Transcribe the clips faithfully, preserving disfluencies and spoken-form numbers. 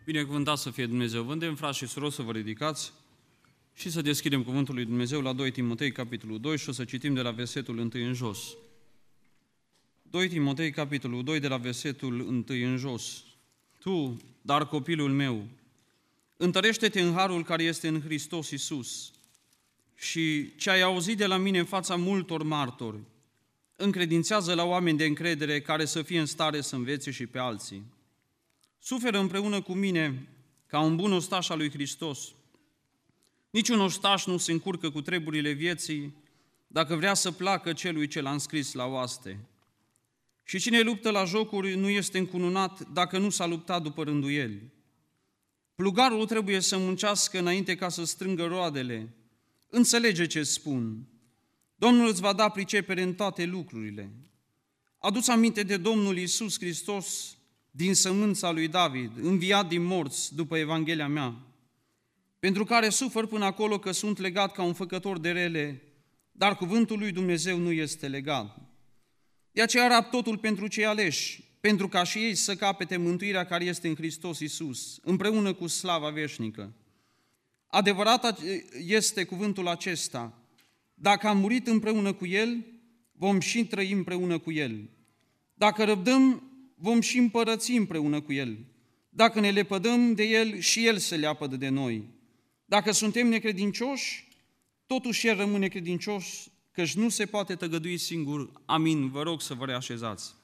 Binecuvântat să fie Dumnezeu. Vă îndemn, frați și surori, să vă ridicați și să deschidem Cuvântul lui Dumnezeu la doi Timotei, capitolul doi, și o să citim de la versetul unu în jos. doi Timotei, capitolul doi, de la versetul unu în jos. Tu, dar copilul meu, întărește-te în harul care este în Hristos Iisus și ce ai auzit de la mine în fața multor martori, încredințează la oameni de încredere care să fie în stare să învețe și pe alții. Suferă împreună cu mine ca un bun ostaș al lui Hristos. Niciun ostaș nu se încurcă cu treburile vieții dacă vrea să placă celui ce l-a înscris la oaste. Și cine luptă la jocuri nu este încununat dacă nu s-a luptat după rânduieli. Plugarul trebuie să muncească înainte ca să strângă roadele. Înțelege ce spun. Domnul îți va da pricepere în toate lucrurile. Adu-ți aminte de Domnul Iisus Hristos din sămânța lui David, înviat din morți după Evanghelia mea, pentru care sufăr până acolo că sunt legat ca un făcător de rele, dar cuvântul lui Dumnezeu nu este legat. De aceea rab totul pentru cei aleși, pentru ca și ei să capete mântuirea care este în Hristos Iisus, împreună cu slava veșnică. Adevărat este cuvântul acesta: dacă am murit împreună cu El, vom și trăi împreună cu El. Dacă răbdăm, vom și împărăți împreună cu El. Dacă ne lepădăm de El, și El se leapădă de noi. Dacă suntem necredincioși, totuși El rămâne credincios, căci nu se poate tăgădui singur. Amin. Vă rog să vă reașezați.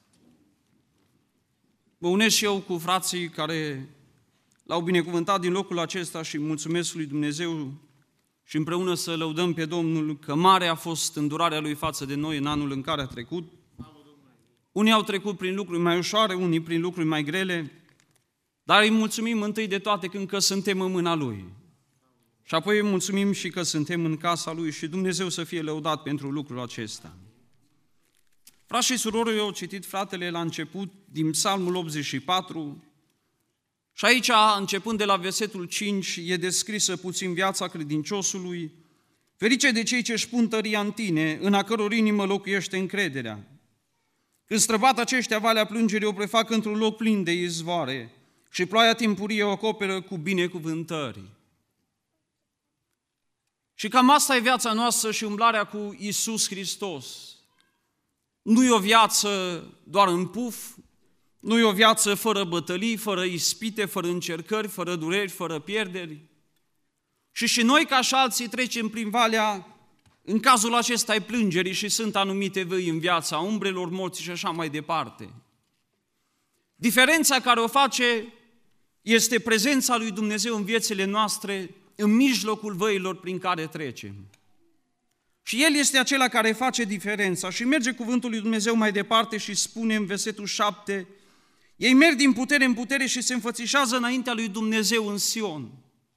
Mă unesc și eu cu frații care l-au binecuvântat din locul acesta și mulțumesc lui Dumnezeu și împreună să lăudăm pe Domnul că mare a fost îndurarea Lui față de noi în anul în care a trecut. Unii au trecut prin lucruri mai ușoare, unii prin lucruri mai grele, dar îi mulțumim întâi de toate când că suntem în mâna Lui. Și apoi îi mulțumim și că suntem în casa Lui și Dumnezeu să fie lăudat pentru lucrul acesta. Frați și surori, eu au citit fratele la început din Psalmul optzeci și patru și aici, începând de la versetul cinci, e descrisă puțin viața credinciosului. Ferice de cei ce își pun tăria în tine, în a căror inimă locuiește încrederea. Când străbat aceștia valea plângerii, o prefac într-un loc plin de izvoare și ploaia timpurie o acoperă cu binecuvântări. Și cam asta e viața noastră și umblarea cu Iisus Hristos. Nu e o viață doar în puf, nu e o viață fără bătălii, fără ispite, fără încercări, fără dureri, fără pierderi. Și și noi, ca și alții, trecem prin valea, în cazul acesta, ai plângerii și sunt anumite văi în viața umbrelor morții și așa mai departe. Diferența care o face este prezența lui Dumnezeu în viețile noastre, în mijlocul văilor prin care trecem. Și El este acela care face diferența. Și merge cuvântul lui Dumnezeu mai departe și spune în versetul șapte: ei merg din putere în putere și se înfățișează înaintea lui Dumnezeu în Sion.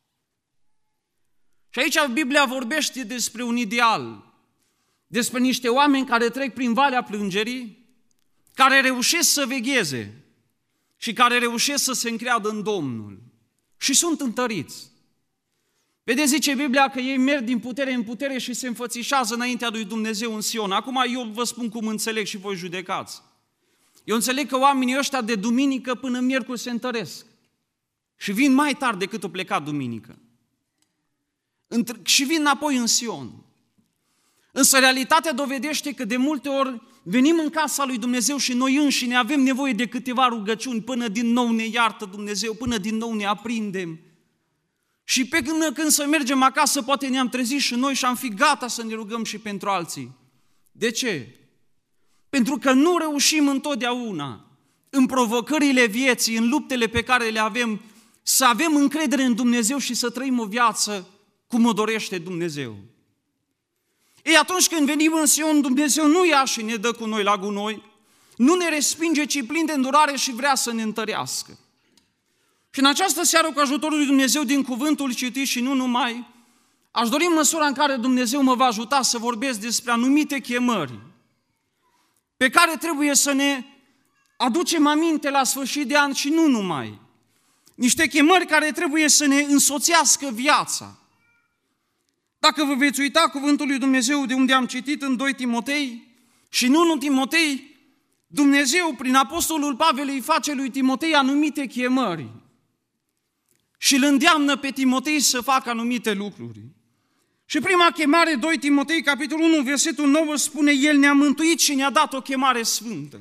Și aici Biblia vorbește despre un ideal, despre niște oameni care trec prin valea plângerii, care reușesc să vegheze și care reușesc să se încreadă în Domnul și sunt întăriți. Vedeți, zice Biblia că ei merg din putere în putere și se înfățișează înaintea lui Dumnezeu în Sion. Acum eu vă spun cum înțeleg și voi judecați. Eu înțeleg că oamenii ăștia de duminică până miercuri se întăresc și vin mai tard decât o plecat duminică. Și vin înapoi în Sion. Însă realitatea dovedește că de multe ori venim în casa lui Dumnezeu și noi înșine avem nevoie de câteva rugăciuni până din nou ne iartă Dumnezeu, până din nou ne aprindem. Și pe când, când să mergem acasă, poate ne-am trezit și noi și am fi gata să ne rugăm și pentru alții. De ce? Pentru că nu reușim întotdeauna în provocările vieții, în luptele pe care le avem, să avem încredere în Dumnezeu și să trăim o viață cum o dorește Dumnezeu. Ei, atunci când venim în Sion, Dumnezeu nu ia și ne dă cu noi la gunoi, nu ne respinge, ci plin de îndurare și vrea să ne întărească. Și în această seară, cu ajutorul lui Dumnezeu din cuvântul citit și nu numai, aș dori în măsura în care Dumnezeu mă va ajuta să vorbesc despre anumite chemări pe care trebuie să ne aducem aminte la sfârșit de an și nu numai. Niște chemări care trebuie să ne însoțească viața. Dacă vă veți uita cuvântul lui Dumnezeu de unde am citit în doi Timotei și în unu Timotei, Dumnezeu prin apostolul Pavel îi face lui Timotei anumite chemări. și îl îndeamnă pe Timotei să facă anumite lucruri. Și prima chemare, doi Timotei, capitolul unu, versetul nouă, spune, El ne-a mântuit și ne-a dat o chemare sfântă.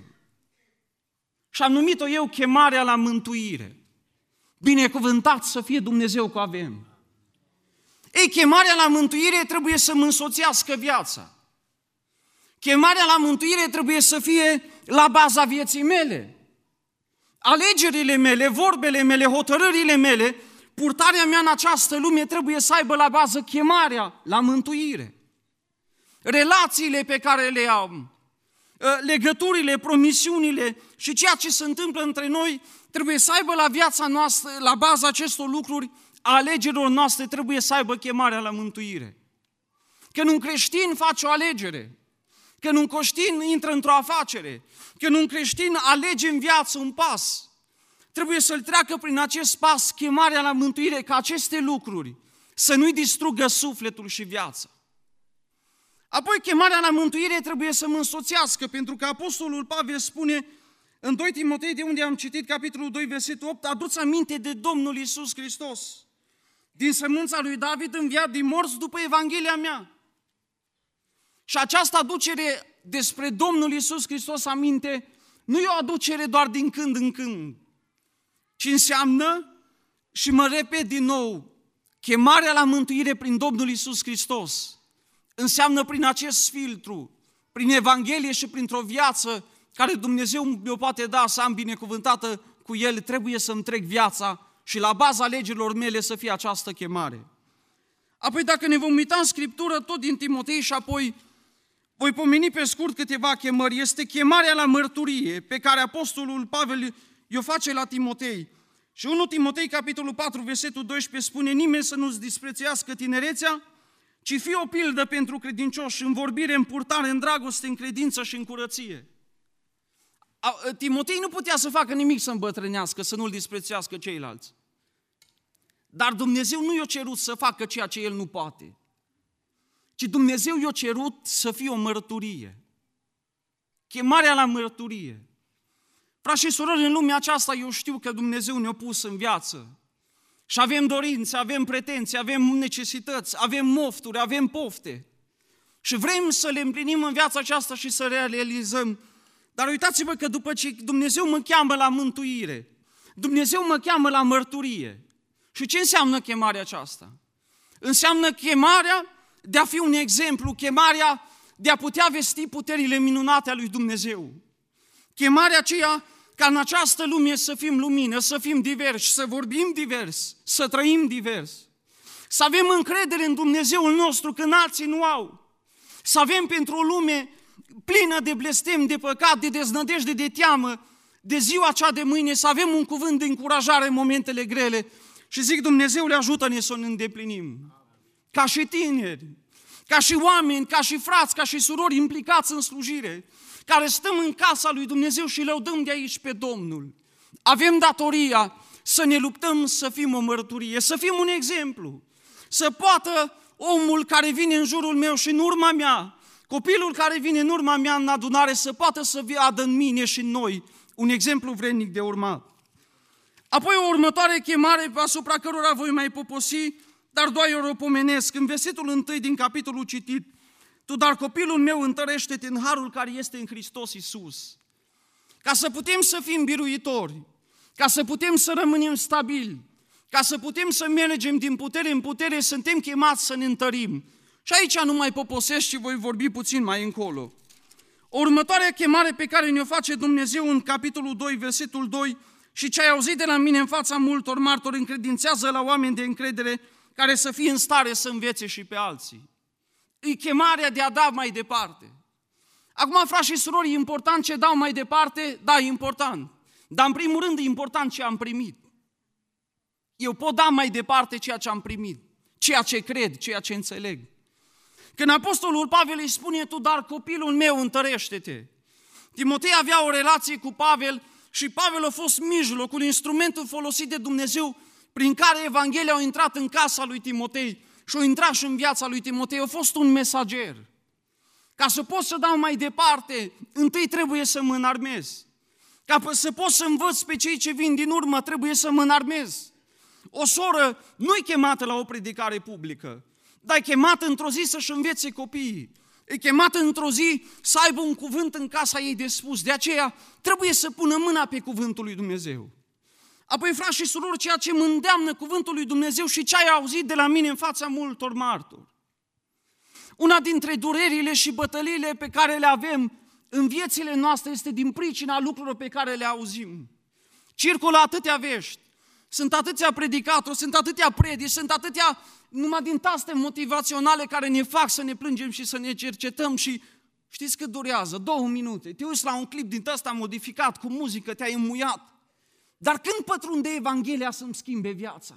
Și am numit-o eu chemarea la mântuire. Binecuvântat să fie Dumnezeu că avem. Ei, chemarea la mântuire trebuie să mă însoțească viața. Chemarea la mântuire trebuie să fie la baza vieții mele. Alegerile mele, vorbele mele, hotărârile mele, purtarea mea în această lume trebuie să aibă la bază chemarea la mântuire. Relațiile pe care le am, legăturile, promisiunile și ceea ce se întâmplă între noi trebuie să aibă la viața noastră, la baza acestor lucruri, a alegerilor noastre trebuie să aibă chemarea la mântuire. Când un creștin face o alegere, când un creștin intră într-o afacere, când un creștin alege în viață un pas, trebuie să-l treacă prin acest pas chemarea la mântuire, ca aceste lucruri să nu-i distrugă sufletul și viața. Apoi chemarea la mântuire trebuie să mă însoțească, pentru că Apostolul Pavel spune în doi Timotei, de unde am citit capitolul doi, versetul opt, aduți aminte de Domnul Iisus Hristos, din sămânța lui David înviat din morți după Evanghelia mea. Și această aducere despre Domnul Iisus Hristos aminte nu e o aducere doar din când în când, ci înseamnă, și mă repet din nou, chemarea la mântuire prin Domnul Iisus Hristos înseamnă prin acest filtru, prin Evanghelie și printr-o viață care Dumnezeu mi-o poate da să am binecuvântată cu El, trebuie să-mi trec viața și la baza legilor mele să fie această chemare. Apoi dacă ne vom uita în Scriptură, tot din Timotei și apoi voi pomeni pe scurt câteva chemări, este chemarea la mărturie pe care Apostolul Pavel i-o face la Timotei. Și unu Timotei, capitolul patru, versetul doisprezece spune, nimeni să nu-ți disprețuiască tinerețea, ci fii o pildă pentru credincioși în vorbire, în purtare, în dragoste, în credință și în curăție. Timotei nu putea să facă nimic să îmbătrânească, să nu-l disprețuiască ceilalți. Dar Dumnezeu nu i-a cerut să facă ceea ce el nu poate, ci Dumnezeu i-a cerut să fie o mărturie. Chemarea la mărturie. Frați și surori, în lumea aceasta eu știu că Dumnezeu ne-a pus în viață și avem dorințe, avem pretenții, avem necesități, avem mofturi, avem pofte și vrem să le împlinim în viața aceasta și să le realizăm. Dar uitați-vă că după ce Dumnezeu mă cheamă la mântuire, Dumnezeu mă cheamă la mărturie. Și ce înseamnă chemarea aceasta? Înseamnă chemarea de a fi un exemplu, chemarea de a putea vesti puterile minunate a lui Dumnezeu. Chemarea aceea ca în această lume să fim lumină, să fim diversi, să vorbim divers, să trăim divers. Să avem încredere în Dumnezeul nostru când alții nu au. Să avem pentru o lume plină de blestem, de păcat, de deznădejde, de teamă, de ziua cea de mâine, să avem un cuvânt de încurajare în momentele grele. Și zic, Dumnezeule, ajută-ne să ne îndeplinim. Ca și tineri, ca și oameni, ca și frați, ca și surori implicați în slujire, care stăm în casa lui Dumnezeu și lăudăm de aici pe Domnul. Avem datoria să ne luptăm să fim o mărturie, să fim un exemplu, să poată omul care vine în jurul meu și în urma mea, copilul care vine în urma mea în adunare, să poată să vadă în mine și în noi un exemplu vrednic de urmat. Apoi o următoare chemare asupra cărora voi mai poposi, dar doar eu o pomenesc. În versetul întâi din capitolul citit, tu, dar copilul meu, întărește-te în harul care este în Hristos Iisus. Ca să putem să fim biruitori, ca să putem să rămânem stabili, ca să putem să mergem din putere în putere, suntem chemați să ne întărim. Și aici nu mai poposesc și voi vorbi puțin mai încolo. O următoare chemare pe care ne-o face Dumnezeu în capitolul doi, versetul doi, și ce ai auzit de la mine în fața multor martori, încredințează la oameni de încredere care să fie în stare să învețe și pe alții. E chemarea de a da mai departe. Acum, frați și surori, e important ce dau mai departe? Da, e important. Dar în primul rând e important ce am primit. Eu pot da mai departe ceea ce am primit, ceea ce cred, ceea ce înțeleg. Când Apostolul Pavel îi spune, tu, dar copilul meu, întărește-te. Timotei avea o relație cu Pavel și Pavel a fost mijlocul, instrumentul folosit de Dumnezeu prin care Evanghelia a intrat în casa lui Timotei și a intrat și în viața lui Timotei. A fost un mesager. Ca să pot să dau mai departe, întâi trebuie să mă înarmez. Ca să pot să învăț pe cei ce vin din urmă, trebuie să mă înarmez. O soră nu e chemată la o predicare publică, dar e chemată într-o zi să-și învețe copiii. E chemată într-o zi să aibă un cuvânt în casa ei de spus. De aceea trebuie să pună mâna pe cuvântul lui Dumnezeu. Apoi, frați și surori, ceea ce mă îndeamnă cuvântul lui Dumnezeu și ce ai auzit de la mine în fața multor martori. Una dintre durerile și bătăliile pe care le avem în viețile noastre este din pricina lucrurilor pe care le auzim. Circulă atâtea vești, sunt atâția predicatori, sunt atâtea predici, sunt atâtea numai din taste motivaționale care ne fac să ne plângem și să ne cercetăm și știți cât durează? Două minute. Te uiți la un clip din ăsta modificat cu muzică, te-ai înmuiat. Dar când pătrunde Evanghelia să-mi schimbe viața?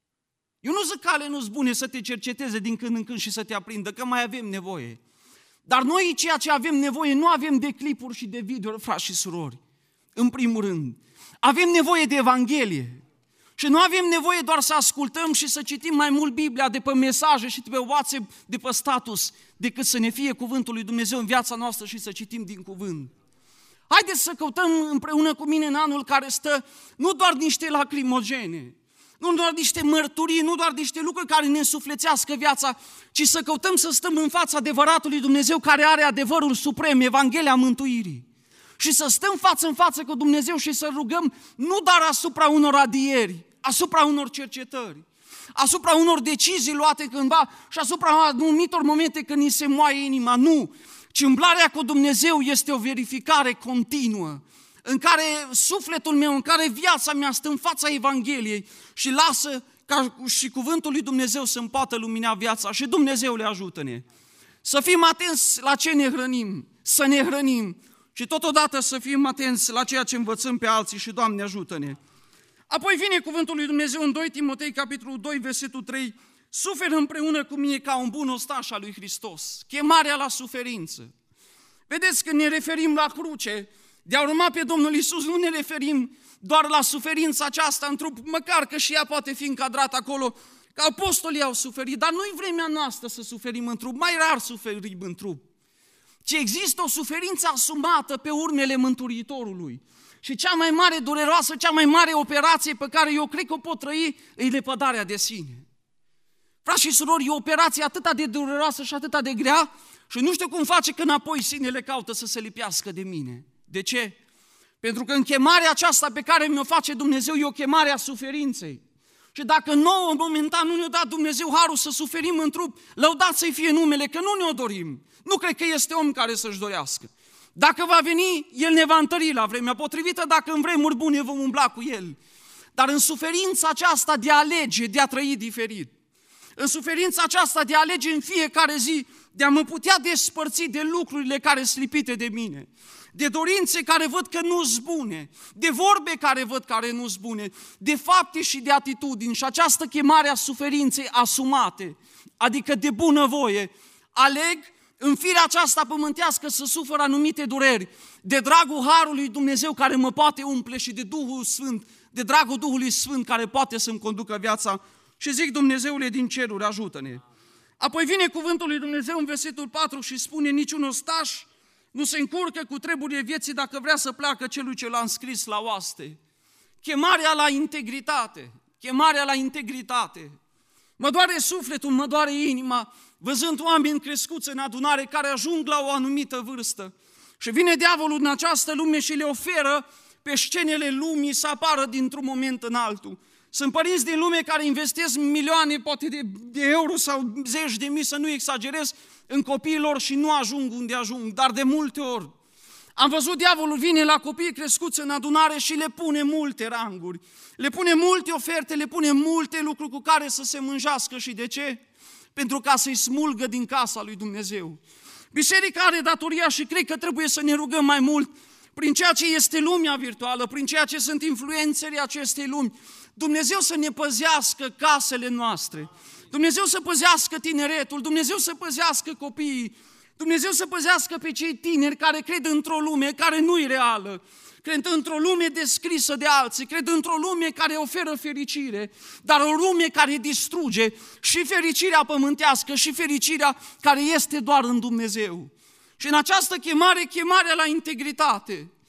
Eu nu zic că ale nu-s bune să te cerceteze din când în când și să te aprindă, că mai avem nevoie. Dar noi ceea ce avem nevoie nu avem de clipuri și de video, frați și surori. În primul rând, avem nevoie de Evanghelie. Și nu avem nevoie doar să ascultăm și să citim mai mult Biblia de pe mesaje și de pe WhatsApp, de pe status, decât să ne fie cuvântul lui Dumnezeu în viața noastră și să citim din cuvânt. Haideți să căutăm împreună cu mine în anul care stă nu doar niște lacrimogene, nu doar niște mărturii, nu doar niște lucruri care ne însuflețească viața, ci să căutăm să stăm în fața adevăratului Dumnezeu care are adevărul suprem, Evanghelia mântuirii. Și să stăm față în față cu Dumnezeu și să rugăm nu doar asupra unor adieri, asupra unor cercetări, asupra unor decizii luate cândva și asupra anumitor momente când ni se moaie inima, nu, ci umblarea cu Dumnezeu este o verificare continuă, în care sufletul meu, în care viața mea stă în fața Evangheliei și lasă ca și cuvântul lui Dumnezeu să-mi poată lumina viața și Dumnezeu le ajută-ne. Să fim atenți la ce ne hrănim, să ne hrănim și totodată să fim atenți la ceea ce învățăm pe alții și Doamne ajută-ne. Apoi vine cuvântul lui Dumnezeu în doi Timotei, capitolul doi, versetul trei, suferă împreună cu mine ca un bun ostaș al lui Hristos. Chemarea la suferință. Vedeți, când ne referim la cruce, de a urma pe Domnul Iisus, nu ne referim doar la suferința aceasta în trup, măcar că și ea poate fi încadrată acolo, că apostolii au suferit, dar nu-i vremea noastră să suferim în trup, mai rar suferim în trup, ci există o suferință asumată pe urmele Mântuitorului. Și cea mai mare dureroasă, cea mai mare operație pe care eu cred că o pot trăi, e lepădarea de sine. Frați și surori, e o operație atât de dureroasă și atât de grea și nu știu cum face că înapoi sinele caută să se lipească de mine. De ce? Pentru că în chemarea aceasta pe care mi-o face Dumnezeu e o chemare a suferinței. Și dacă nouă momentan nu ne-a dat Dumnezeu harul să suferim în trup, lăudat să-i fie numele, că nu ne-o dorim. Nu cred că este om care să-și dorească. Dacă va veni, El ne va întări la vremea potrivită, dacă în vremuri bune vom umbla cu El. Dar în suferința aceasta de a alege, de a trăi diferit, în suferința aceasta de a alege în fiecare zi, de a mă putea despărți de lucrurile care sunt lipite de mine, de dorințe care văd că nu-s bune, de vorbe care văd care nu-s bune, de fapte și de atitudini și această chemare a suferinței asumate, adică de bunăvoie, aleg în firea aceasta pământească să sufăr anumite dureri, de dragul Harului Dumnezeu care mă poate umple și de Duhul Sfânt, de dragul Duhului Sfânt care poate să-mi conducă viața. Și zic, Dumnezeule din ceruri, ajută-ne. Apoi vine cuvântul lui Dumnezeu în versetul patru și spune, niciun ostaș nu se încurcă cu treburile vieții dacă vrea să pleacă celui ce l-a înscris la oaste. Chemarea la integritate, chemarea la integritate. Mă doare sufletul, mă doare inima, văzând oameni crescuți în adunare care ajung la o anumită vârstă. Și vine diavolul în această lume și le oferă pe scenele lumii să apară dintr-un moment în altul. Sunt părinți din lume care investesc milioane, poate de, de euro sau zeci de mii, să nu exagerez, în copiilor și nu ajung unde ajung, dar de multe ori. Am văzut diavolul vine la copii crescuți în adunare și le pune multe ranguri, le pune multe oferte, le pune multe lucruri cu care să se mânjească. Și de ce? Pentru ca să-i smulgă din casa lui Dumnezeu. Biserica are datoria și cred că trebuie să ne rugăm mai mult prin ceea ce este lumea virtuală, prin ceea ce sunt influențele acestei lumi, Dumnezeu să ne păzească casele noastre, Dumnezeu să păzească tineretul, Dumnezeu să păzească copiii, Dumnezeu să păzească pe cei tineri care cred într-o lume care nu e reală, cred într-o lume descrisă de alții, cred într-o lume care oferă fericire, dar o lume care distruge și fericirea pământească și fericirea care este doar în Dumnezeu. Și în această chemare, chemarea la integritate,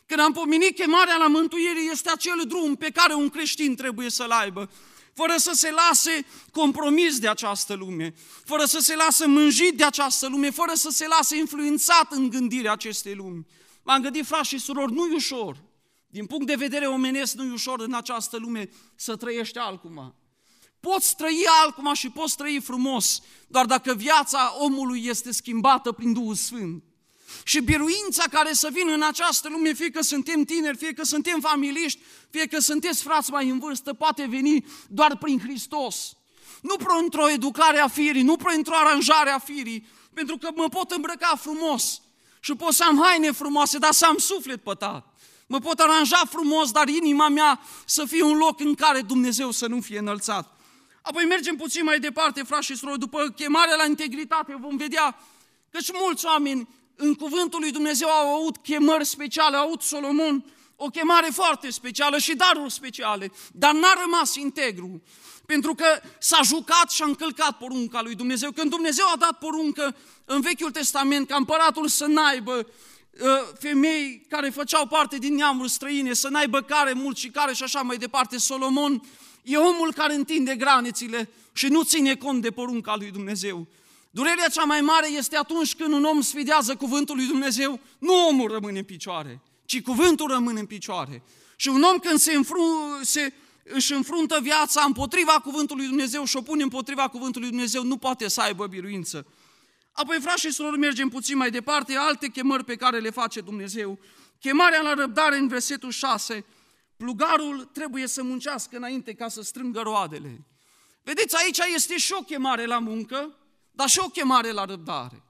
Când am pomenit chemarea la mântuire, este acel drum pe care un creștin trebuie să-l aibă, fără să se lase compromis de această lume, fără să se lase mânjit de această lume, fără să se lase influențat în gândirea acestei lumi. M-am gândit, frați și surori, nu-i ușor. Din punct de vedere omenesc, nu-i ușor în această lume să trăiești altcumva. Poți trăi altcumva și poți trăi frumos, doar dacă viața omului este schimbată prin Duhul Sfânt. Și biruința care să vină în această lume, fie că suntem tineri, fie că suntem familiști, fie că sunteți frați mai în vârstă, poate veni doar prin Hristos. Nu printr-o educare a firii, nu printr-o aranjare a firii, pentru că mă pot îmbrăca frumos și pot să am haine frumoase, dar să am suflet pătat. Mă pot aranja frumos, dar inima mea să fie un loc în care Dumnezeu să nu fie înălțat. Apoi mergem puțin mai departe, frați și surori, după chemarea la integritate vom vedea că și mulți oameni în cuvântul lui Dumnezeu au avut chemări speciale, au avut Solomon o chemare foarte specială și daruri speciale, dar n-a rămas integru, pentru că s-a jucat și a încălcat porunca lui Dumnezeu. Când Dumnezeu a dat poruncă în Vechiul Testament ca împăratul să n-aibă femei care făceau parte din neamuri străine, să n-aibă care mulți și care și așa mai departe, Solomon e omul care întinde granițele și nu ține cont de porunca lui Dumnezeu. Durerea cea mai mare este atunci când un om sfidează cuvântul lui Dumnezeu, nu omul rămâne în picioare, ci cuvântul rămâne în picioare. Și un om când se, înfru, se își înfruntă viața împotriva cuvântului lui Dumnezeu și o pune împotriva cuvântului lui Dumnezeu, nu poate să aibă biruință. Apoi, frați și surori, mergem puțin mai departe, alte chemări pe care le face Dumnezeu. Chemarea la răbdare în versetul șase, plugarul trebuie să muncească înainte ca să strângă roadele. Vedeți, aici este și o chemare la muncă, dar și o chemare la răbdare.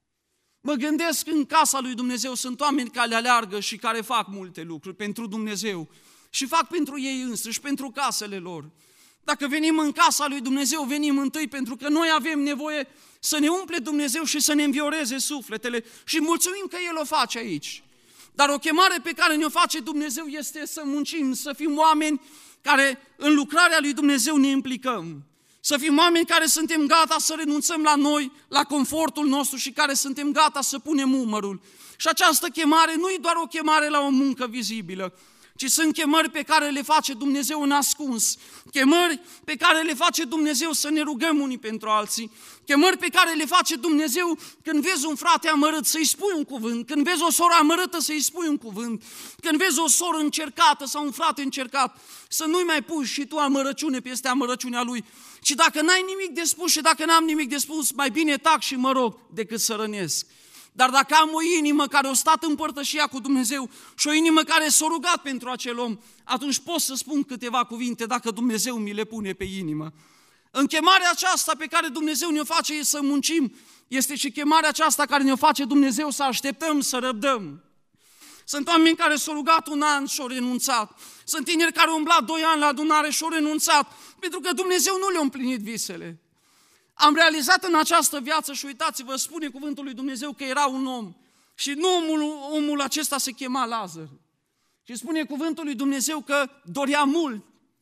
Mă gândesc, în casa lui Dumnezeu sunt oameni care aleargă și care fac multe lucruri pentru Dumnezeu și fac pentru ei înșiși, pentru casele lor. Dacă venim în casa lui Dumnezeu, venim întâi pentru că noi avem nevoie să ne umple Dumnezeu și să ne învioreze sufletele și mulțumim că El o face aici. Dar o chemare pe care ne-o face Dumnezeu este să muncim, să fim oameni care în lucrarea lui Dumnezeu ne implicăm. Să fim oameni care suntem gata să renunțăm la noi, la confortul nostru și care suntem gata să punem umărul. Și această chemare nu e doar o chemare la o muncă vizibilă, ci sunt chemări pe care le face Dumnezeu în ascuns, chemări pe care le face Dumnezeu să ne rugăm unii pentru alții, chemări pe care le face Dumnezeu când vezi un frate amărât să-i spui un cuvânt, când vezi o soră amărâtă să-i spui un cuvânt, când vezi o soră încercată sau un frate încercat, să nu-i mai pui și tu amărăciune peste amărăciunea lui, ci dacă n-ai nimic de spus și dacă n-am nimic de spus, mai bine tac și mă rog decât să rănesc. Dar dacă am o inimă care a stat în părtășia cu Dumnezeu și o inimă care s-a rugat pentru acel om, atunci pot să spun câteva cuvinte dacă Dumnezeu mi le pune pe inimă. În chemarea aceasta pe care Dumnezeu ne-o face să muncim, este și chemarea aceasta care ne-o face Dumnezeu să așteptăm, să răbdăm. Sunt oameni care s-au rugat un an și au renunțat. Sunt tineri care au umblat doi ani la adunare și au renunțat, pentru că Dumnezeu nu le-a împlinit visele. Am realizat în această viață și uitați-vă, spune cuvântul lui Dumnezeu că era un om și nu omul, omul acesta se chema Lazar. Și spune cuvântul lui Dumnezeu că dorea mult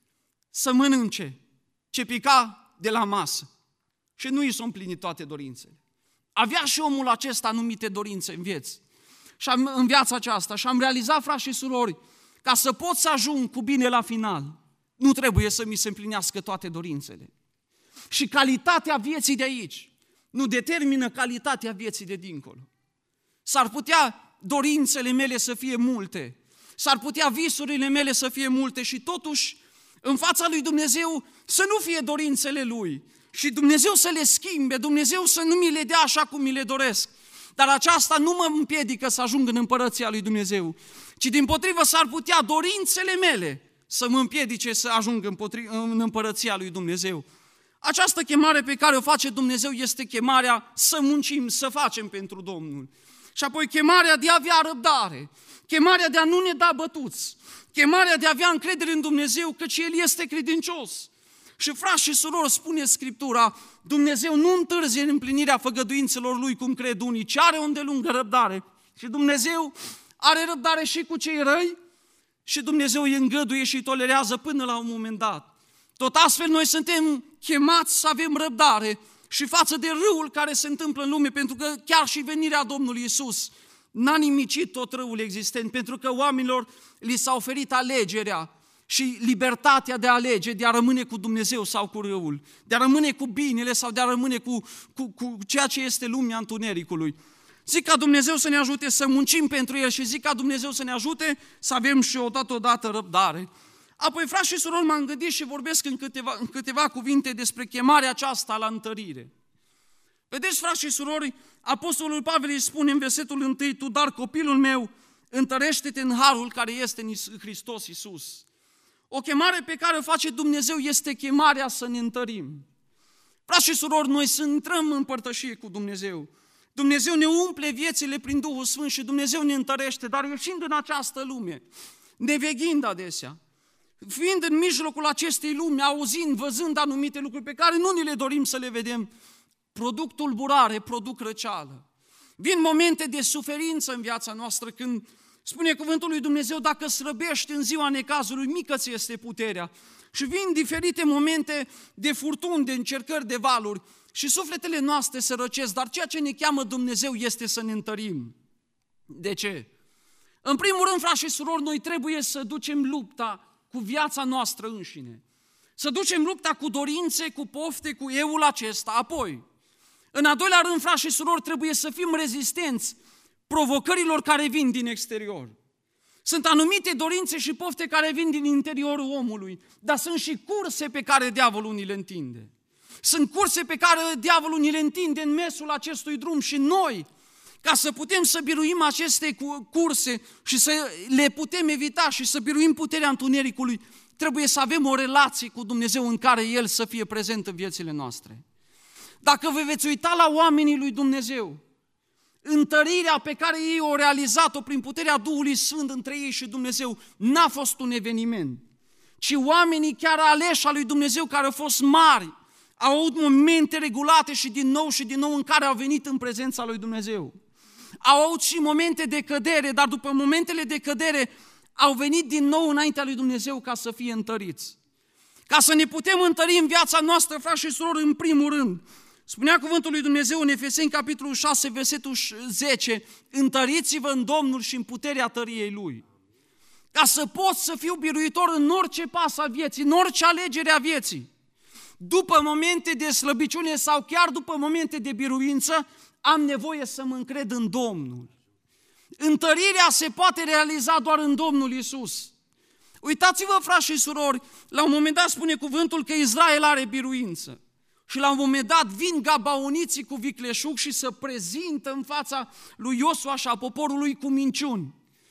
să mănânce ce pica de la masă și nu i s-au împlinit toate dorințele. Avea și omul acesta anumite dorințe în viață, și am, în viața aceasta și am realizat, frați și surori, ca să pot să ajung cu bine la final, nu trebuie să mi se împlinească toate dorințele. Și calitatea vieții de aici nu determină calitatea vieții de dincolo. S-ar putea dorințele mele să fie multe, s-ar putea visurile mele să fie multe și totuși în fața lui Dumnezeu să nu fie dorințele Lui și Dumnezeu să le schimbe, Dumnezeu să nu mi le dea așa cum mi le doresc. Dar aceasta nu mă împiedică să ajung în împărăția lui Dumnezeu, ci dimpotrivă s-ar putea dorințele mele să mă împiedice să ajung în împărăția lui Dumnezeu. Această chemare pe care o face Dumnezeu este chemarea să muncim, să facem pentru Domnul. Și apoi chemarea de a avea răbdare, chemarea de a nu ne da bătuți, chemarea de a avea încredere în Dumnezeu, căci El este credincios. Și frați și surori, spune Scriptura, Dumnezeu nu întârzie în împlinirea făgăduințelor Lui, cum cred unii, ci are o îndelungă răbdare. Și Dumnezeu are răbdare și cu cei răi și Dumnezeu îi îngăduie și îi tolerează până la un moment dat. Tot astfel noi suntem chemați să avem răbdare și față de râul care se întâmplă în lume, pentru că chiar și venirea Domnului Iisus n-a nimicit tot răul existent, pentru că oamenilor li s-a oferit alegerea și libertatea de a alege, de a rămâne cu Dumnezeu sau cu răul, de a rămâne cu binele sau de a rămâne cu, cu, cu ceea ce este lumea întunericului. Zic ca Dumnezeu să ne ajute să muncim pentru El și zic ca Dumnezeu să ne ajute să avem și odată odată răbdare. Apoi, frați și surori, m-am gândit și vorbesc în câteva, în câteva cuvinte despre chemarea aceasta la întărire. Vedeți, frați și surori, Apostolul Pavel îi spune în versetul întâi: tu, dar copilul meu, întărește-te în harul care este în Hristos Iisus. O chemare pe care o face Dumnezeu este chemarea să ne întărim. Frați și surori, noi să intrăm în părtășie cu Dumnezeu. Dumnezeu ne umple viețile prin Duhul Sfânt și Dumnezeu ne întărește, dar ieșind în această lume, neveghind adesea, fiind în mijlocul acestei lumi, auzind, văzând anumite lucruri pe care nu ni le dorim să le vedem, produc tulburare, produc răceală. Vin momente de suferință în viața noastră când spune cuvântul lui Dumnezeu: dacă slăbești în ziua necazului, mică ți este puterea. Și vin diferite momente de furtuni, de încercări, de valuri și sufletele noastre se răcesc, dar ceea ce ne cheamă Dumnezeu este să ne întărim. De ce? În primul rând, frați și surori, noi trebuie să ducem lupta cu viața noastră înșine. Să ducem lupta cu dorințe, cu pofte, cu euul acesta. Apoi, în al doilea rând, frați și surori, trebuie să fim rezistenți provocărilor care vin din exterior. Sunt anumite dorințe și pofte care vin din interiorul omului, dar sunt și curse pe care diavolul ni le întinde. Sunt curse pe care diavolul ni le întinde în mesul acestui drum și noi, ca să putem să biruim aceste curse și să le putem evita și să biruim puterea întunericului, trebuie să avem o relație cu Dumnezeu în care El să fie prezent în viețile noastre. Dacă vă veți uita la oamenii lui Dumnezeu, întărirea pe care ei au realizat-o prin puterea Duhului Sfânt între ei și Dumnezeu n-a fost un eveniment, ci oamenii chiar aleși al lui Dumnezeu, care au fost mari, au avut momente regulate și din nou și din nou în care au venit în prezența lui Dumnezeu. Au avut și momente de cădere, dar după momentele de cădere au venit din nou înaintea lui Dumnezeu ca să fie întăriți. Ca să ne putem întări în viața noastră, frați și surori, în primul rând, spunea cuvântul lui Dumnezeu în Efeseni, capitolul șase, versetul zece, întăriți-vă în Domnul și în puterea tăriei Lui. Ca să pot să fiu biruitor în orice pas al vieții, în orice alegere a vieții. După momente de slăbiciune sau chiar după momente de biruință, am nevoie să mă încred în Domnul. Întărirea se poate realiza doar în Domnul Iisus. Uitați-vă, frați și surori, la un moment dat spune cuvântul că Israel are biruință. Și la un moment dat vin gabaoniții cu vicleșug și se prezintă în fața lui Iosua și a poporului cu minciuni.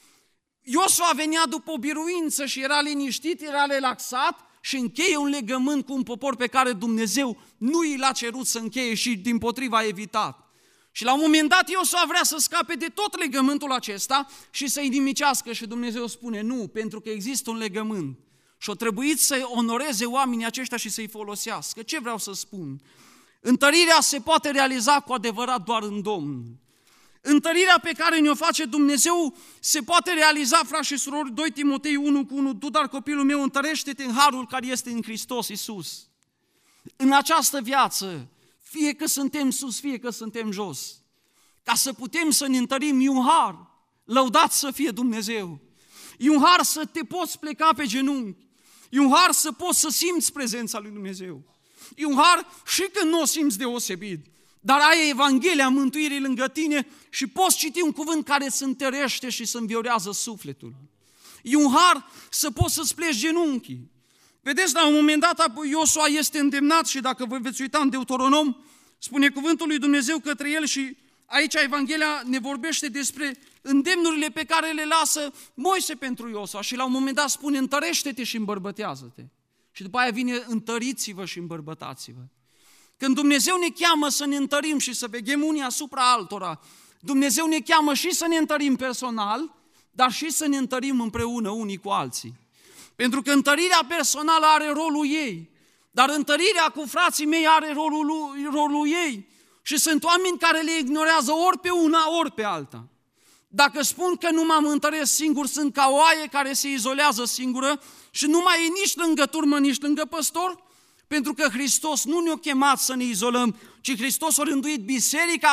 Iosua venea după o biruință și era liniștit, era relaxat și încheie un legământ cu un popor pe care Dumnezeu nu i l-a cerut să încheie și dimpotriva a evitat. Și la un moment dat Iosua vrea să scape de tot legământul acesta și să-i nimicească și Dumnezeu spune: nu, pentru că există un legământ. Și o trebuit să onoreze oamenii aceștia și să-i folosească. Ce vreau să spun? Întărirea se poate realiza cu adevărat doar în Domnul. Întărirea pe care ne-o face Dumnezeu se poate realiza, frați și surori, doi Timotei unu cu unu, tu, dar copilul meu, întărește-te în harul care este în Hristos Iisus. În această viață, fie că suntem sus, fie că suntem jos, ca să putem să ne întărim, e un har, lăudat să fie Dumnezeu. E un har să te poți pleca pe genunchi. E un har să poți să simți prezența lui Dumnezeu. E un har și când nu o simți deosebit, dar ai Evanghelia mântuirii lângă tine și poți citi un cuvânt care îți întărește și să înviorează sufletul. E un har să poți să-ți pleci genunchii. Vedeți, la un moment dat Iosua este îndemnat și dacă vă veți uita în Deuteronom, spune cuvântul lui Dumnezeu către el și aici Evanghelia ne vorbește despre îndemnurile pe care le lasă Moise pentru Iosua și la un moment dat spune: întărește-te și îmbărbătează-te. Și după aia vine: întăriți-vă și îmbărbătați-vă. Când Dumnezeu ne cheamă să ne întărim și să veghem unii asupra altora, Dumnezeu ne cheamă și să ne întărim personal, dar și să ne întărim împreună unii cu alții. Pentru că întărirea personală are rolul ei, dar întărirea cu frații mei are rolul, rolul ei. Și sunt oameni care le ignorează ori pe una, ori pe alta. Dacă spun că nu mă întăresc singur, sunt ca o oaie care se izolează singură și nu mai e nici lângă turmă, nici lângă păstor, pentru că Hristos nu ne-a chemat să ne izolăm, ci Hristos a rânduit biserica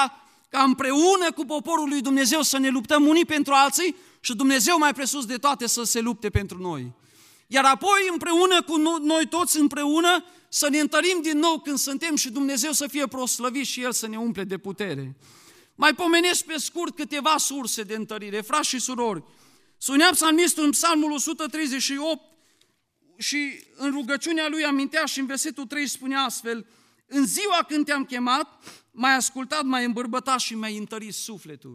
ca împreună cu poporul lui Dumnezeu să ne luptăm unii pentru alții și Dumnezeu mai presus de toate să se lupte pentru noi. Iar apoi împreună cu noi toți împreună să ne întărim din nou când suntem și Dumnezeu să fie proslăvit și El să ne umple de putere. Mai pomenesc pe scurt câteva surse de întărire. Frați și surori, spunea psalmistul în Psalmul o sută treizeci și opt și în rugăciunea lui amintea și în versetul trei spunea astfel: în ziua când te-am chemat, m-ai ascultat, m-ai îmbărbătat și mi-ai întărit sufletul.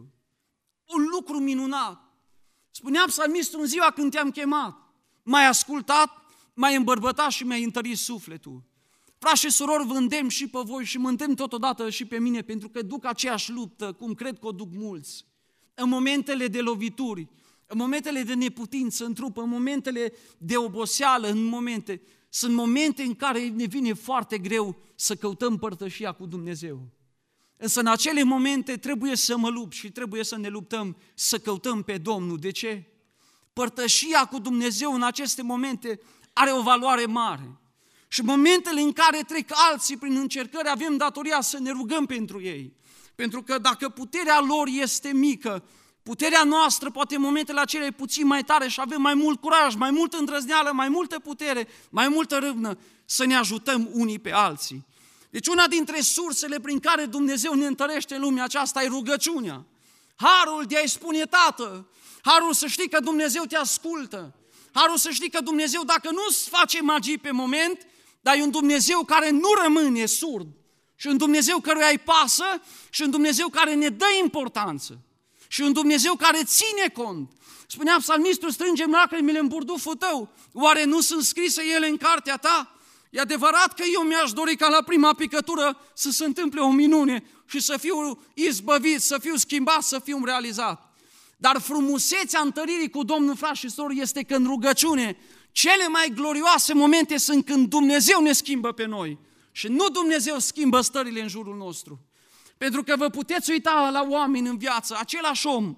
Un lucru minunat. Spunea psalmistul: în ziua când te-am chemat, m-ai ascultat, m-ai îmbărbătat și mi-ai întărit sufletul. Frați și surori, vă îndemn și pe voi și mă îndemn totodată și pe mine, pentru că duc aceeași luptă, cum cred că o duc mulți. În momentele de lovituri, în momentele de neputință în trup, în momentele de oboseală, în momente, sunt momente în care ne vine foarte greu să căutăm părtășia cu Dumnezeu. Însă în acele momente trebuie să mă lupt și trebuie să ne luptăm să căutăm pe Domnul. De ce? Părtășia cu Dumnezeu în aceste momente are o valoare mare. Și momentele în care trec alții prin încercări, avem datoria să ne rugăm pentru ei. Pentru că dacă puterea lor este mică, puterea noastră poate în momentele acelea e puțin mai tare și avem mai mult curaj, mai multă îndrăzneală, mai multă putere, mai multă râvnă să ne ajutăm unii pe alții. Deci una dintre sursele prin care Dumnezeu ne întărește în lumea aceasta e rugăciunea. Harul de a-i spune: Tată, harul să știi că Dumnezeu te ascultă, harul să știi că Dumnezeu, dacă nu-ți face magii pe moment, dar e un Dumnezeu care nu rămâne surd și un Dumnezeu căruia îi pasă și un Dumnezeu care ne dă importanță și un Dumnezeu care ține cont. Spunea psalmistul: strângem lacrimile în burduful tău, oare nu sunt scrise ele în cartea ta? E adevărat că eu mi-aș dori ca la prima picătură să se întâmple o minune și să fiu izbăvit, să fiu schimbat, să fiu realizat. Dar frumusețea întăririi cu Domnul, frați și surori, este că în rugăciune cele mai glorioase momente sunt când Dumnezeu ne schimbă pe noi și nu Dumnezeu schimbă stările în jurul nostru. Pentru că vă puteți uita la oameni în viață, același om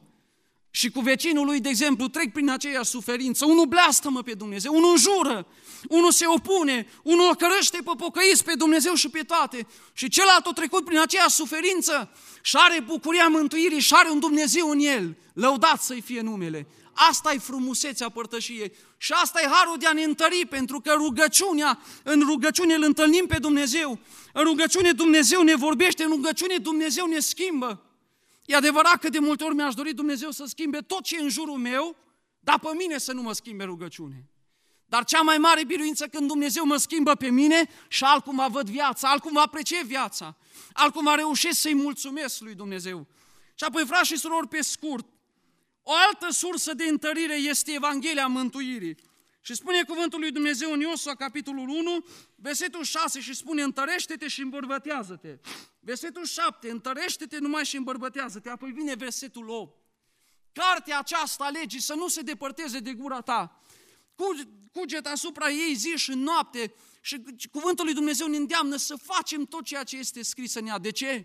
și cu vecinul lui, de exemplu, trec prin aceeași suferință. Unul blastămă pe Dumnezeu, unul înjură, unul se opune, unul cărăște pe pocăiți, pe Dumnezeu și pe toate. Și celălalt a trecut prin aceeași suferință și are bucuria mântuirii și are un Dumnezeu în el. Lăudat să-i fie numele. Asta e frumusețea părtășiei și asta e harul de a ne întări, pentru că rugăciunea, în rugăciune îl întâlnim pe Dumnezeu, în rugăciune Dumnezeu ne vorbește, în rugăciune Dumnezeu ne schimbă. E adevărat că de multe ori mi-aș dori Dumnezeu să schimbe tot ce e în jurul meu, dar pe mine să nu mă schimbe rugăciune. Dar cea mai mare biruință când Dumnezeu mă schimbă pe mine și altcumva văd viața, altcumva apreciez viața, altcumva reușesc să-i mulțumesc lui Dumnezeu. Și apoi, frați și surori, pe scurt, o altă sursă de întărire este Evanghelia Mântuirii. Și spune cuvântul lui Dumnezeu în Iosua, capitolul unu, versetul șase, și spune: întărește-te și îmbărbătează-te. Versetul șapte, întărește-te numai și îmbărbătează-te. Apoi vine versetul opt. Cartea aceasta a legii să nu se depărteze de gura ta. Cuget asupra ei zi și noapte. Și cuvântul lui Dumnezeu ne îndeamnă să facem tot ceea ce este scris în ea. De ce?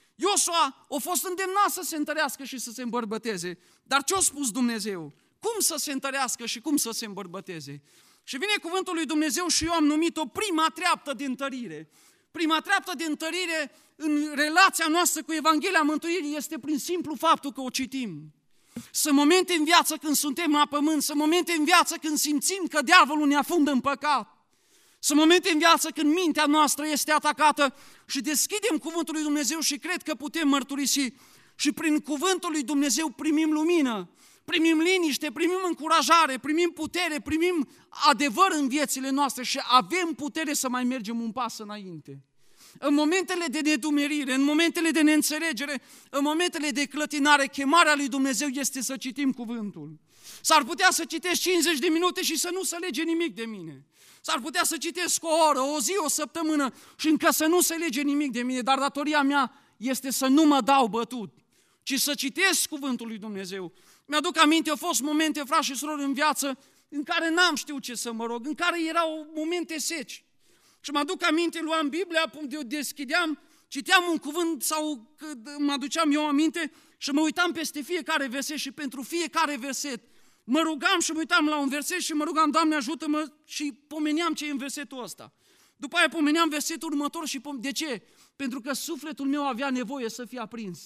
Iosua a fost îndemnat să se întărească și să se îmbărbăteze. Dar ce a spus Dumnezeu? Cum să se întărească și cum să se îmbărbăteze? Și vine cuvântul lui Dumnezeu și eu am numit-o prima treaptă de întărire. Prima treaptă de întărire în relația noastră cu Evanghelia Mântuirii este prin simplu faptul că o citim. Sunt momente în viață când suntem la pământ, sunt momente în viață când simțim că diavolul ne afundă în păcat. Sunt momente în viață când mintea noastră este atacată și deschidem cuvântul lui Dumnezeu și cred că putem mărturisi. Și prin cuvântul lui Dumnezeu primim lumină, primim liniște, primim încurajare, primim putere, primim adevăr în viețile noastre și avem putere să mai mergem un pas înainte. În momentele de nedumerire, în momentele de neînțelegere, în momentele de clătinare, chemarea lui Dumnezeu este să citim cuvântul. S-ar putea să citesc cincizeci de minute și să nu se lege nimic de mine. S-ar putea să citesc o oră, o zi, o săptămână și încă să nu se lege nimic de mine, dar datoria mea este să nu mă dau bătut, ci să citesc cuvântul lui Dumnezeu. Mi-aduc aminte, au fost momente, frați și surori, în viață în care n-am știut ce să mă rog, în care erau momente seci. Și mă aduc aminte, luam Biblia, o deschideam, citeam un cuvânt sau mă aduceam eu aminte și mă uitam peste fiecare verset și pentru fiecare verset mă rugam și mă uitam la un verset și mă rugam: Doamne, ajută-mă, și pomeneam ce e în versetul ăsta. După aia pomeneam versetul următor și pom- de ce? Pentru că sufletul meu avea nevoie să fie aprins.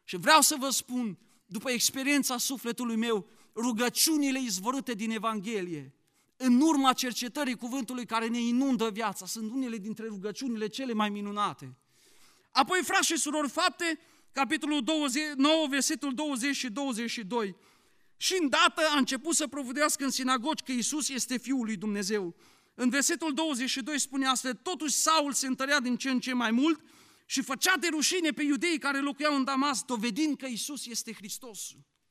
Și vreau să vă spun, după experiența sufletului meu, rugăciunile izvorâte din Evanghelie, în urma cercetării cuvântului care ne inundă viața, sunt unele dintre rugăciunile cele mai minunate. Apoi, frați și surori, Fapte, capitolul douăzeci, nouă, versetul douăzeci și douăzeci și doi. Și îndată a început să propovăduiască în sinagogi că Iisus este Fiul lui Dumnezeu. În versetul douăzeci și doi spune astfel: totuși Saul se întărea din ce în ce mai mult și făcea de rușine pe iudeii care locuiau în Damas, dovedind că Iisus este Hristos.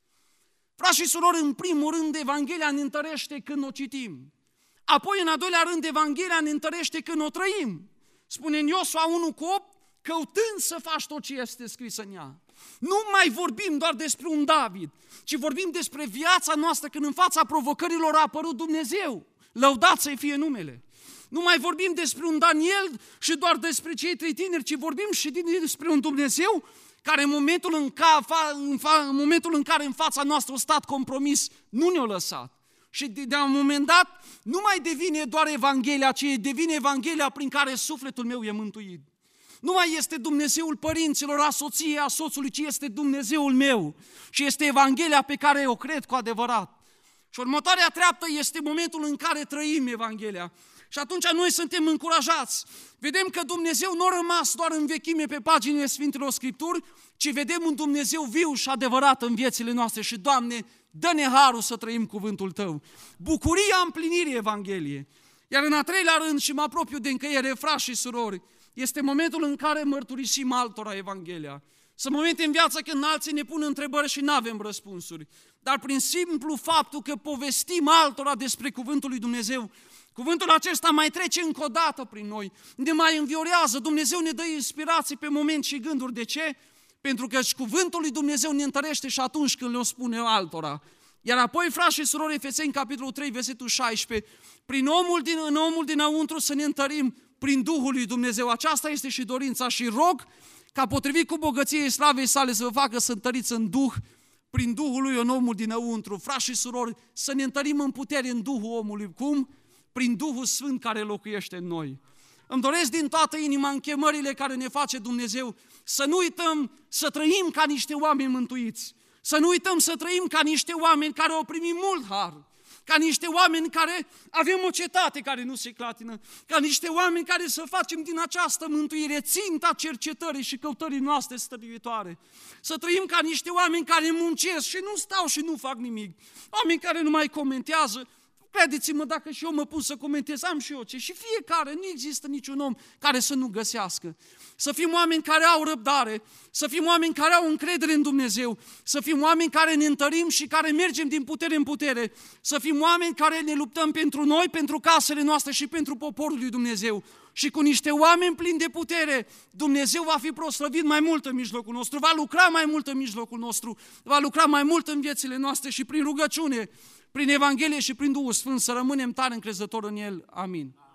Frați și surori, în primul rând, Evanghelia ne întărește când o citim. Apoi, în al doilea rând, Evanghelia ne întărește când o trăim. Spune în Iosua unu cu opt, căutând să faci tot ce este scris în ea. Nu mai vorbim doar despre un David, ci vorbim despre viața noastră când în fața provocărilor a apărut Dumnezeu. Lăudat să-i fie numele. Nu mai vorbim despre un Daniel și doar despre cei trei tineri, ci vorbim și despre un Dumnezeu care în momentul în, ca, în, fa, în momentul în care în fața noastră a stat compromis, nu ne-a lăsat. Și de, de un moment dat nu mai devine doar Evanghelia, ci devine Evanghelia prin care sufletul meu e mântuit. Nu mai este Dumnezeul părinților, a soției, a soțului, ci este Dumnezeul meu. Și este Evanghelia pe care o cred cu adevărat. Și următoarea treaptă este momentul în care trăim Evanghelia. Și atunci noi suntem încurajați. Vedem că Dumnezeu nu a rămas doar în vechime pe paginile Sfintelor Scripturi, ci vedem un Dumnezeu viu și adevărat în viețile noastre. Și, Doamne, dă-ne harul să trăim cuvântul Tău. Bucuria împlinirii Evangheliei. Iar în a treilea rând, și mă apropiu de încheiere, frați și surori, este momentul în care mărturisim altora Evanghelia. Sunt momente în viață când alții ne pun întrebări și nu avem răspunsuri. Dar prin simplu faptul că povestim altora despre cuvântul lui Dumnezeu, cuvântul acesta mai trece încă o dată prin noi, ne mai înviorează, Dumnezeu ne dă inspirații pe moment și gânduri. De ce? Pentru că cuvântul lui Dumnezeu ne întărește și atunci când le-o spune altora. Iar apoi, frați și surori, Efeseni, capitolul trei, versetul șaisprezece, prin omul din, în omul dinăuntru să ne întărim prin Duhul lui Dumnezeu. Aceasta este și dorința și rog ca potrivit cu bogăției slavei sale să vă facă să întăriți în Duh, prin Duhul lui în omul dinăuntru. Frați și surori, să ne întărim în putere în Duhul omului. Cum? Prin Duhul Sfânt care locuiește în noi. Îmi doresc din toată inima în chemările care ne face Dumnezeu să nu uităm să trăim ca niște oameni mântuiți, să nu uităm să trăim ca niște oameni care au primit mult har, ca niște oameni care avem o cetate care nu se clatină, ca niște oameni care să facem din această mântuire ținta cercetării și căutării noastre stăruitoare. Să trăim ca niște oameni care muncesc și nu stau și nu fac nimic, oameni care nu mai comentează. Credeți-mă, dacă și eu mă pun să comentez, am și eu ce. Și fiecare, nu există niciun om care să nu găsească. Să fim oameni care au răbdare, să fim oameni care au încredere în Dumnezeu, să fim oameni care ne întărim și care mergem din putere în putere, să fim oameni care ne luptăm pentru noi, pentru casele noastre și pentru poporul lui Dumnezeu. Și cu niște oameni plini de putere, Dumnezeu va fi proslăvit mai mult în mijlocul nostru, va lucra mai mult în mijlocul nostru, va lucra mai mult în viețile noastre și prin rugăciune, prin Evanghelie și prin Duhul Sfânt să rămânem tare încrezători în El. Amin.